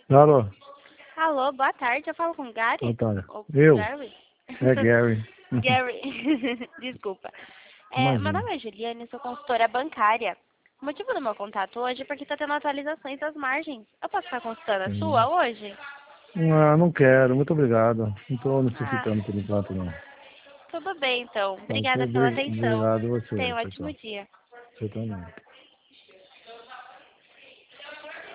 Alô, Alô, boa tarde. Eu falo com o Gary? Otário. Ou Eu? Gary? É Gary. Gary. Desculpa. Meu Imagina. nome é Juliane, sou consultora bancária. O motivo do meu contato hoje é porque está tendo atualizações das margens. Eu posso estar consultando a Sim. sua hoje? Ah, não quero, muito obrigado. Não estou Ah, necessitando por enquanto, não. tudo bem então. Tá, Obrigada pela atenção. obrigado a você. Tenha um Tchau, ótimo tchau. dia. Você também.